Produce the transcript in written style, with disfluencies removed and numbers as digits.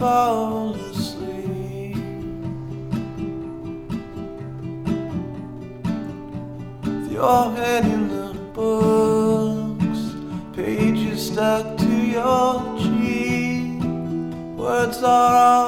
fall asleep. With your head in the books, pages stuck to your cheek, words are all